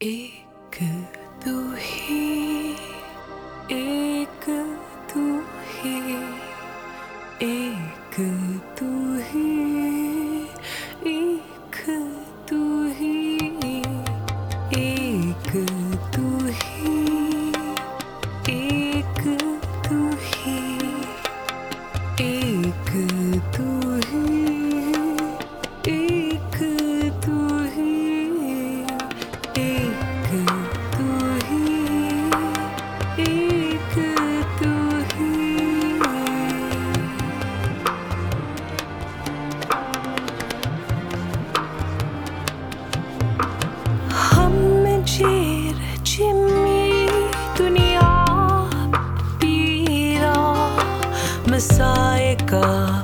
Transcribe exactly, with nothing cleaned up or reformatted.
एक तू ही, एक तू ही, एक तू ही, एक तू ही, एक तू ही, एक तू ही, एक तू ही, एक तू ही, एक तू ही, एक तू ही। Hamjir Jimmy दुनिया पीरा मसाए का